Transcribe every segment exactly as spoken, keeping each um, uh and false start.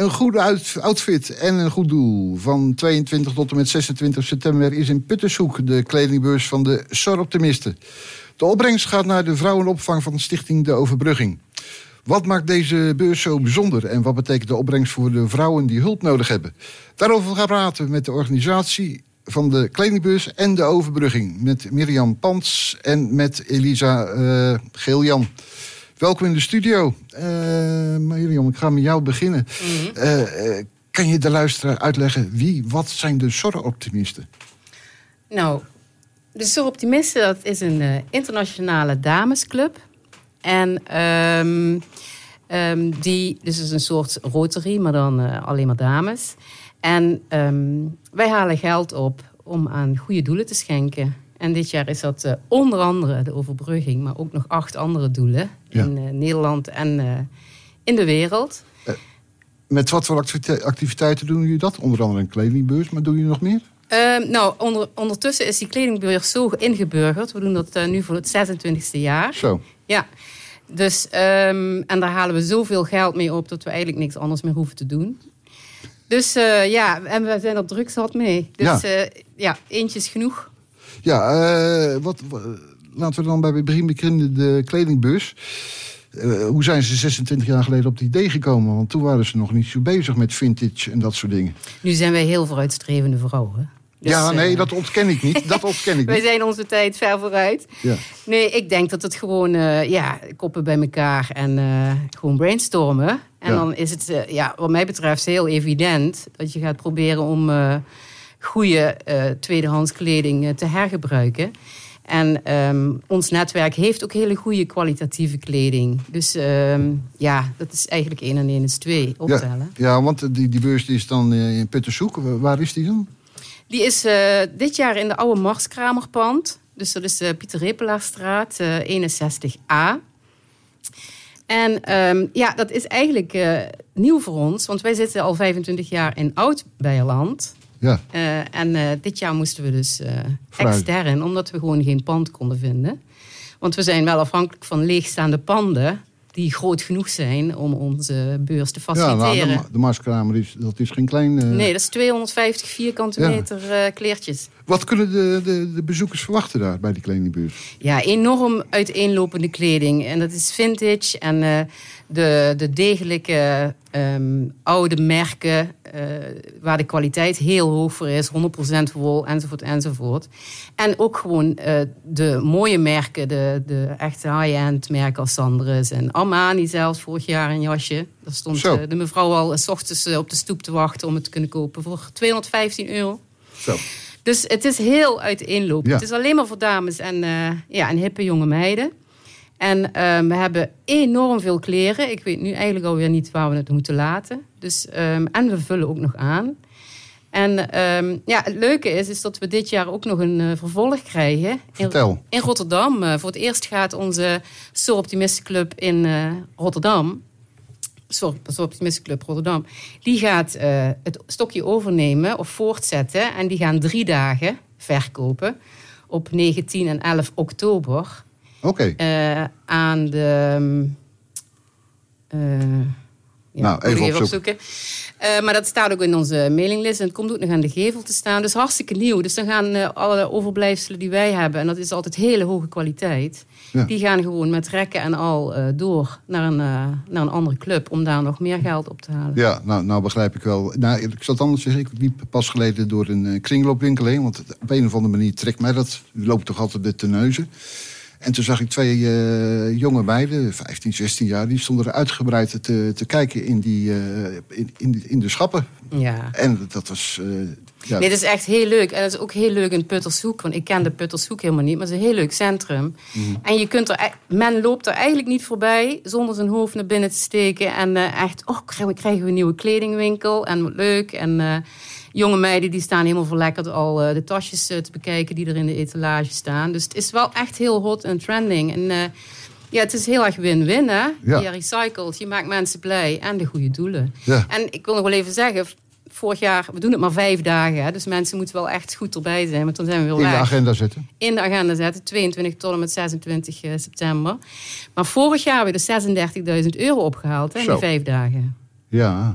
Een goede uit- outfit en een goed doel. Van tweeëntwintig tot en met zesentwintig september is in Puttershoek de kledingbeurs van de Soroptimisten. De opbrengst gaat naar de vrouwenopvang van de stichting De Overbrugging. Wat maakt deze beurs zo bijzonder en wat betekent de opbrengst voor de vrouwen die hulp nodig hebben? Daarover gaan we praten met de organisatie van de kledingbeurs en de Overbrugging. Met Mirjam Pans en met Elisa uh, Geeljan. Welkom in de studio. Uh, Mirjam, ik ga met jou beginnen. Mm-hmm. Uh, uh, kan je de luisteraar uitleggen wie, wat zijn de Soroptimisten? Nou, de Soroptimisten, dat is een uh, internationale damesclub. En um, um, die, dus is een soort Rotary, maar dan uh, alleen maar dames. En um, wij halen geld op om aan goede doelen te schenken. En dit jaar is dat uh, onder andere de Overbrugging, maar ook nog acht andere doelen ja. in uh, Nederland en uh, in de wereld. Uh, met wat voor activiteiten doen jullie dat? Onder andere een kledingbeurs, maar doen jullie nog meer? Uh, nou, onder, ondertussen is die kledingbeurs zo ingeburgerd. We doen dat uh, nu voor het zesentwintigste jaar. Zo. Ja. Dus, um, en daar halen we zoveel geld mee op dat we eigenlijk niks anders meer hoeven te doen. Dus uh, ja, en we zijn er druk zat mee. Dus ja, uh, ja eentje is genoeg. Ja, uh, wat, wat, laten we dan bij begin beginnen de kledingbeurs. Uh, hoe zijn ze zesentwintig jaar geleden op het idee gekomen? Want toen waren ze nog niet zo bezig met vintage en dat soort dingen. Nu zijn wij heel vooruitstrevende vrouwen. Dus, ja, nee, uh, dat ontken ik niet. Dat ontken ik wij niet. zijn onze tijd ver vooruit. Ja. Nee, ik denk dat het gewoon, uh, ja, koppen bij elkaar en uh, gewoon brainstormen. En ja. dan is het, uh, ja, wat mij betreft, heel evident dat je gaat proberen om uh, goede uh, tweedehands kleding uh, te hergebruiken. En um, ons netwerk heeft ook hele goede kwalitatieve kleding. Dus um, ja, dat is eigenlijk één en één is twee optellen. Ja, ja, want die, die beurs die is dan in Puttershoek. Waar is die dan? Die is uh, dit jaar in de oude Marskramerpand. Dus dat is de Pieter Repelaarstraat uh, eenenzestig A. En um, ja, dat is eigenlijk uh, nieuw voor ons. Want wij zitten al vijfentwintig jaar in Oud-Beierland. Ja. Uh, en uh, dit jaar moesten we dus uh, extern, omdat we gewoon geen pand konden vinden. Want we zijn wel afhankelijk van leegstaande panden die groot genoeg zijn om onze beurs te faciliteren. Ja, nou, de, de Marskramer, is, dat is geen klein... Uh... Nee, dat is tweehonderdvijftig vierkante ja. meter uh, kleertjes. Wat kunnen de, de, de bezoekers verwachten daar bij die kledingbeurs? Ja, enorm uiteenlopende kleding. En dat is vintage en uh, de, de degelijke um, oude merken uh, waar de kwaliteit heel hoog voor is. honderd procent wol, enzovoort, enzovoort. En ook gewoon uh, de mooie merken, de, de echte high-end merken als Sandres en Armani zelfs vorig jaar een jasje. Daar stond uh, de mevrouw al uh, 's ochtends uh, op de stoep te wachten om het te kunnen kopen voor tweehonderdvijftien euro. Zo. Dus het is heel uiteenlopend. Ja. Het is alleen maar voor dames en, uh, ja, en hippe jonge meiden. En uh, we hebben enorm veel kleren. Ik weet nu eigenlijk alweer niet waar we het moeten laten. Dus, um, en we vullen ook nog aan. En um, ja, het leuke is, is dat we dit jaar ook nog een uh, vervolg krijgen. Vertel. In, in Rotterdam. Uh, voor het eerst gaat onze Soroptimistenclub in uh, Rotterdam... Soroptimistenclub Rotterdam... die gaat uh, het stokje overnemen of voortzetten. En die gaan drie dagen verkopen op negentien en elf oktober... Oké. Okay. Uh, aan de... Uh, ja, nou, even, even opzoeken. opzoeken. Uh, maar dat staat ook in onze mailinglist. En het komt ook nog aan de gevel te staan. Dus hartstikke nieuw. Dus dan gaan uh, alle overblijfselen die wij hebben... en dat is altijd hele hoge kwaliteit... Ja. die gaan gewoon met rekken en al uh, door naar een, uh, naar een andere club... om daar nog meer geld op te halen. Ja, nou, nou begrijp ik wel. Nou, ik zat anders zeggen, ik liep pas geleden door een uh, kringloopwinkel heen... want op een of andere manier trekt mij dat. U loopt toch altijd de teneuzen. En toen zag ik twee uh, jonge meiden, vijftien, zestien jaar... die stonden er uitgebreid te, te kijken in, die, uh, in, in, de, in de schappen. Ja. En dat was... Uh, ja. Nee, dat is echt heel leuk. En dat is ook heel leuk in Puttershoek. Want ik ken de Puttershoek helemaal niet. Maar het is een heel leuk centrum. Mm. En je kunt er, men loopt er eigenlijk niet voorbij... zonder zijn hoofd naar binnen te steken. En uh, echt, oh, krijgen we een nieuwe kledingwinkel. En wat leuk. En... Uh, jonge meiden die staan helemaal verlekkerd al uh, de tasjes uh, te bekijken die er in de etalage staan. Dus het is wel echt heel hot en trending. En uh, ja, het is heel erg win-win, hè? Ja. Je recycelt, je maakt mensen blij en de goede doelen. Ja. En ik wil nog wel even zeggen, vorig jaar, we doen het maar vijf dagen. Hè, dus mensen moeten wel echt goed erbij zijn, want dan zijn we weer weg. In de agenda zetten. In de agenda zetten, tweeëntwintig tot en met zesentwintig september. Maar vorig jaar hebben we de zesendertigduizend euro opgehaald, hè, in die vijf dagen. Ja.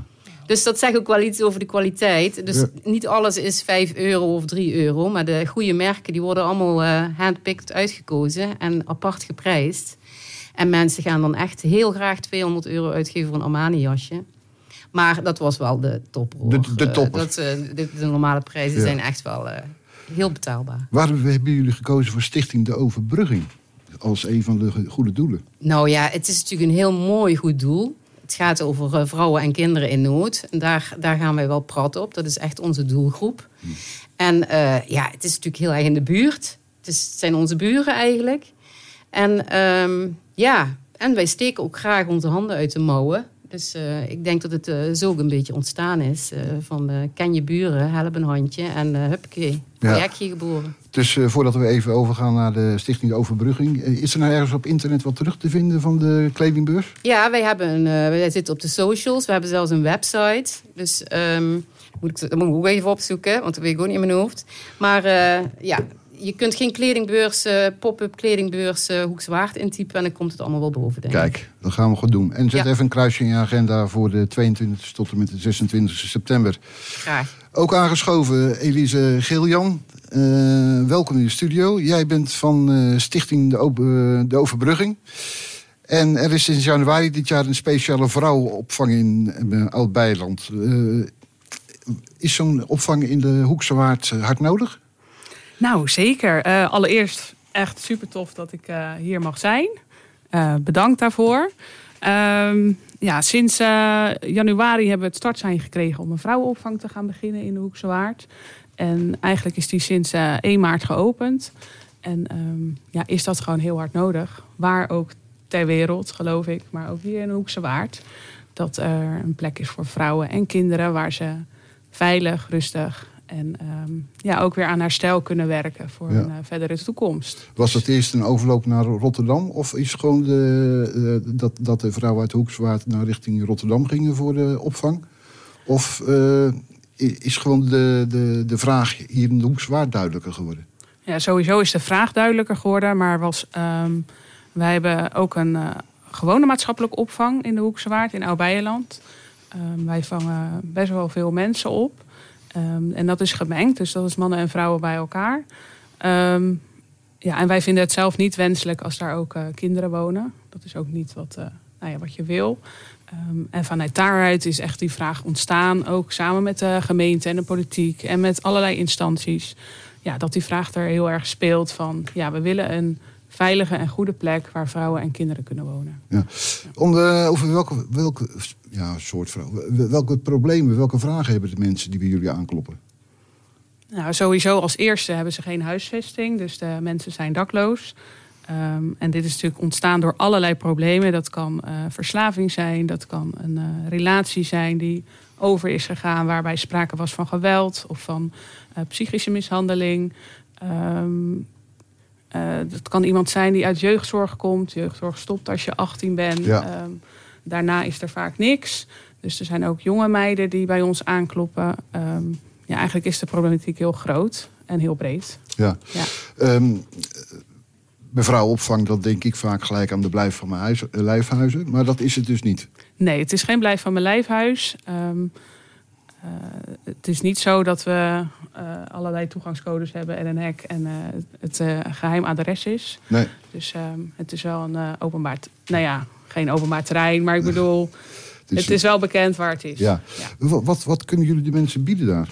Dus dat zegt ook wel iets over de kwaliteit. Dus ja. niet alles is vijf euro of drie euro. Maar de goede merken die worden allemaal uh, handpicked uitgekozen en apart geprijsd. En mensen gaan dan echt heel graag tweehonderd euro uitgeven voor een Armani jasje. Maar dat was wel de topper. De, de topper. Uh, dat, uh, de, de normale prijzen ja. zijn echt wel uh, heel betaalbaar. Waarom hebben jullie gekozen voor Stichting De Overbrugging? Als een van de goede doelen. Nou ja, het is natuurlijk een heel mooi goed doel. Het gaat over uh, vrouwen en kinderen in nood. En daar, daar gaan wij wel praten op. Dat is echt onze doelgroep. Hmm. En uh, ja, het is natuurlijk heel erg in de buurt. Het, is, het zijn onze buren eigenlijk. En um, ja, en wij steken ook graag onze handen uit de mouwen. Dus uh, ik denk dat het uh, zo ook een beetje ontstaan is. Uh, van uh, ken je buren, help een handje en uh, huppakee, projectje ja. geboren. Dus uh, voordat we even overgaan naar de Stichting De Overbrugging. Uh, is er nou ergens op internet wat terug te vinden van de kledingbeurs? Ja, wij, hebben een, uh, wij zitten op de socials. We hebben zelfs een website. Dus um, moet ik, dat moet ik ook even opzoeken, want dat weet ik ook niet in mijn hoofd. Maar uh, ja... Je kunt geen kledingbeurs, uh, pop-up kledingbeurs uh, Hoekswaard intypen en dan komt het allemaal wel boven, denk ik. Kijk, dat gaan we goed doen. En zet ja. even een kruisje in je agenda voor de tweeëntwintigste tot en met de zesentwintigste september. Graag. Ook aangeschoven Elise Giljan. Uh, welkom in de studio. Jij bent van uh, Stichting de, o- de Overbrugging. En er is sinds januari dit jaar een speciale vrouwenopvang in uh, Oud-Beijerland. Uh, is zo'n opvang in de Hoekse Waard hard nodig? Nou, zeker. Uh, allereerst echt super tof dat ik uh, hier mag zijn. Uh, bedankt daarvoor. Uh, ja, sinds uh, januari hebben we het startsein gekregen om een vrouwenopvang te gaan beginnen in de Hoekse Waard. En eigenlijk is die sinds uh, één maart geopend. En um, ja, is dat gewoon heel hard nodig. Waar ook ter wereld, geloof ik, maar ook hier in de Hoekse Waard. Dat er een plek is voor vrouwen en kinderen waar ze veilig, rustig... En um, ja, ook weer aan herstel kunnen werken voor ja. een uh, verdere toekomst. Was dat eerst een overloop naar Rotterdam? Of is gewoon de, uh, dat, dat de vrouwen uit Hoekswaard naar richting Rotterdam gingen voor de opvang? Of uh, is gewoon de, de, de vraag hier in de Hoekswaard duidelijker geworden? Ja, sowieso is de vraag duidelijker geworden. Maar was, um, wij hebben ook een uh, gewone maatschappelijke opvang in de Hoekse Waard in Oud-Beijerland. Um, wij vangen best wel veel mensen op. Um, en dat is gemengd, dus dat is mannen en vrouwen bij elkaar. Um, ja, en wij vinden het zelf niet wenselijk als daar ook uh, kinderen wonen. Dat is ook niet wat, uh, nou ja, wat je wil. Um, en vanuit daaruit is echt die vraag ontstaan, ook samen met de gemeente en de politiek en met allerlei instanties. Ja, dat die vraag er heel erg speelt van, ja, we willen een veilige en goede plek waar vrouwen en kinderen kunnen wonen. Ja. Om de, over welke, welke ja, soort vrouwen, welke problemen, welke vragen hebben de mensen die bij jullie aankloppen? Nou, sowieso als eerste hebben ze geen huisvesting, dus de mensen zijn dakloos. Um, en dit is natuurlijk ontstaan door allerlei problemen. Dat kan uh, verslaving zijn, dat kan een uh, relatie zijn die over is gegaan, waarbij sprake was van geweld of van uh, psychische mishandeling. Um, Uh, dat kan iemand zijn die uit jeugdzorg komt. Jeugdzorg stopt als je achttien bent. Ja. Um, daarna is er vaak niks. Dus er zijn ook jonge meiden die bij ons aankloppen. Um, ja, eigenlijk is de problematiek heel groot en heel breed. Ja. ja. Um, bij vrouwenopvang, dat denk ik vaak gelijk aan de blijf van mijn huis, uh, lijfhuizen. Maar dat is het dus niet. Nee, het is geen blijf van mijn lijfhuis. Um, Uh, het is niet zo dat we uh, allerlei toegangscodes hebben en een hek en uh, het uh, geheim adres is. Nee. Dus uh, het is wel een uh, openbaar, t- nou ja, geen openbaar terrein, maar ik bedoel, het is, het is wel bekend waar het is. Ja. Ja. Wat, wat kunnen jullie de mensen bieden daar?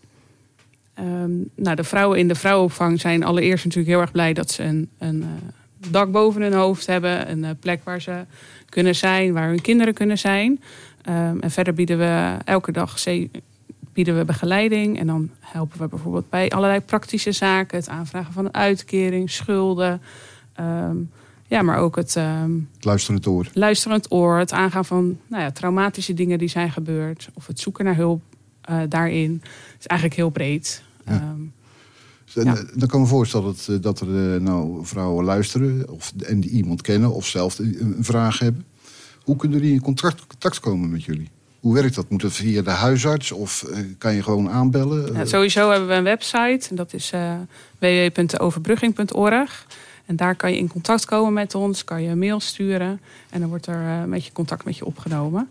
Um, nou, de vrouwen in de vrouwenopvang zijn allereerst natuurlijk heel erg blij dat ze een, een uh, dak boven hun hoofd hebben, een uh, plek waar ze kunnen zijn, waar hun kinderen kunnen zijn. Um, en verder bieden we elke dag ze- bieden we begeleiding. En dan helpen we bijvoorbeeld bij allerlei praktische zaken. Het aanvragen van een uitkering, schulden. Um, ja, maar ook het... Um, luisterend oor. Luisterend oor. Het aangaan van nou ja, traumatische dingen die zijn gebeurd. Of het zoeken naar hulp uh, daarin. Het is eigenlijk heel breed. Ja. Um, Dan, ja. dan kan ik me voorstellen dat, dat er uh, nou, vrouwen luisteren. Of, en die iemand kennen of zelf een, een vraag hebben. Hoe kunnen die in contact, contact komen met jullie? Hoe werkt dat? Moet het via de huisarts of uh, kan je gewoon aanbellen? Ja, sowieso hebben we een website. En dat is uh, w w w punt de overbrugging punt org. En daar kan je in contact komen met ons. Kan je een mail sturen. En dan wordt er uh, met je contact met je opgenomen.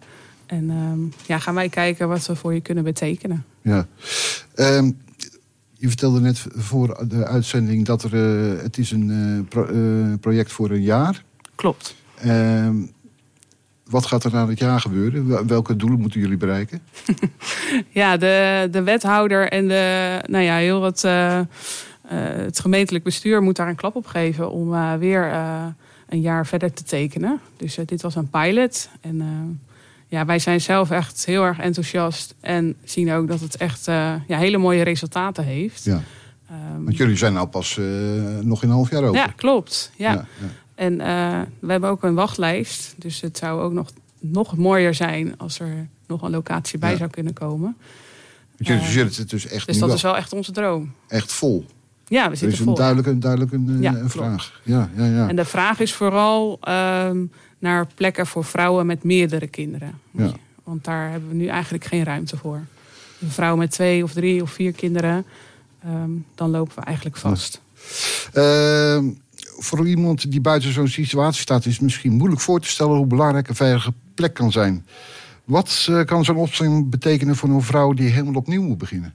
En um, ja, gaan wij kijken wat we voor je kunnen betekenen. Ja. Um, je vertelde net voor de uitzending dat er, uh, het is een uh, pro, uh, project voor een jaar. Klopt. Um, wat gaat er na het jaar gebeuren? Welke doelen moeten jullie bereiken? Ja, de, de wethouder en de, nou ja, heel wat, uh, uh, het gemeentelijk bestuur moet daar een klap op geven om uh, weer uh, een jaar verder te tekenen. Dus uh, dit was een pilot. En uh, ja, wij zijn zelf echt heel erg enthousiast en zien ook dat het echt uh, ja, hele mooie resultaten heeft. Ja. Um, Want jullie zijn nou pas uh, nog in een half jaar open. Ja, klopt. Ja. Ja, ja. En uh, we hebben ook een wachtlijst. Dus het zou ook nog, nog mooier zijn als er nog een locatie bij ja. zou kunnen komen. Want jullie uh, zitten het dus echt Dus dat wel. is wel echt onze droom. Echt vol. Ja, we zitten vol. vol. Er is een duidelijke, duidelijke een, ja, een vraag. Ja, ja, ja. En de vraag is vooral um, naar plekken voor vrouwen met meerdere kinderen. Ja. Want daar hebben we nu eigenlijk geen ruimte voor. Een vrouw met twee of drie of vier kinderen, um, dan lopen we eigenlijk vast. Ja. Uh, voor iemand die buiten zo'n situatie staat, is het misschien moeilijk voor te stellen hoe belangrijk een veilige plek kan zijn. Wat uh, kan zo'n opstelling betekenen voor een vrouw die helemaal opnieuw moet beginnen?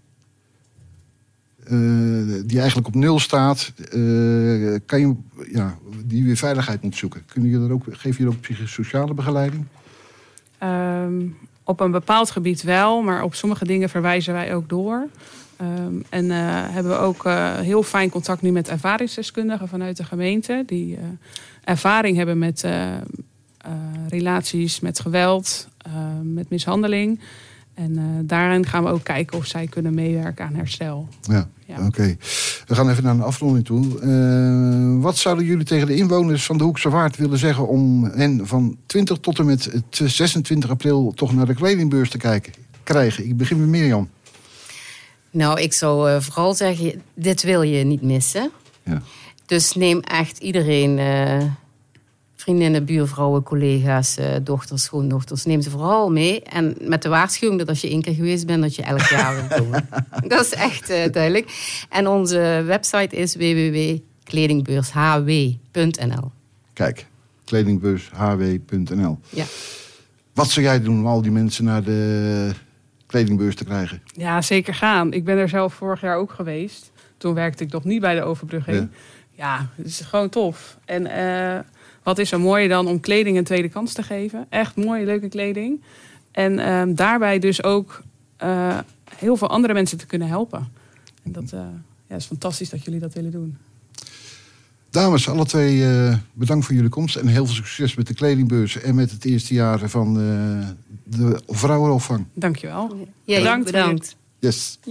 Uh, die eigenlijk op nul staat, uh, kan je, ja, die weer veiligheid moet zoeken. Kunnen jullie er ook, geven jullie ook psychosociale begeleiding? Um, op een bepaald gebied wel, maar op sommige dingen verwijzen wij ook door. Um, en uh, hebben we ook uh, heel fijn contact nu met ervaringsdeskundigen vanuit de gemeente. Die uh, ervaring hebben met uh, uh, relaties met geweld, uh, met mishandeling. En uh, daarin gaan we ook kijken of zij kunnen meewerken aan herstel. Ja, ja. Oké. Okay. We gaan even naar een afronding toe. Uh, wat zouden jullie tegen de inwoners van de Hoekse Waard willen zeggen om hen van twintig tot en met zesentwintig april toch naar de kledingbeurs te kijken, krijgen? Ik begin met Mirjam. Nou, ik zou uh, vooral zeggen, dit wil je niet missen. Ja. Dus neem echt iedereen, uh, vriendinnen, buurvrouwen, collega's, uh, dochters, schoondochters, neem ze vooral mee. En met de waarschuwing dat als je één keer geweest bent, dat je elk jaar wilt komen. Dat is echt uh, duidelijk. En onze website is w w w punt kledingbeurs h w punt n l. Kijk, kledingbeurs h w punt n l. Ja. Wat zou jij doen om al die mensen naar de kledingbeurs te krijgen? Ja, zeker gaan. Ik ben er zelf vorig jaar ook geweest. Toen werkte ik nog niet bij de overbrugging. Ja, ja, het is gewoon tof. En uh, wat is er mooier dan om kleding een tweede kans te geven? Echt mooie, leuke kleding. En uh, daarbij dus ook uh, heel veel andere mensen te kunnen helpen. En dat uh, ja, is fantastisch dat jullie dat willen doen. Dames, alle twee uh, bedankt voor jullie komst. En heel veel succes met de kledingbeurs en met het eerste jaar van uh, de vrouwenopvang. Dankjewel. Ja, bedankt. bedankt. Yes.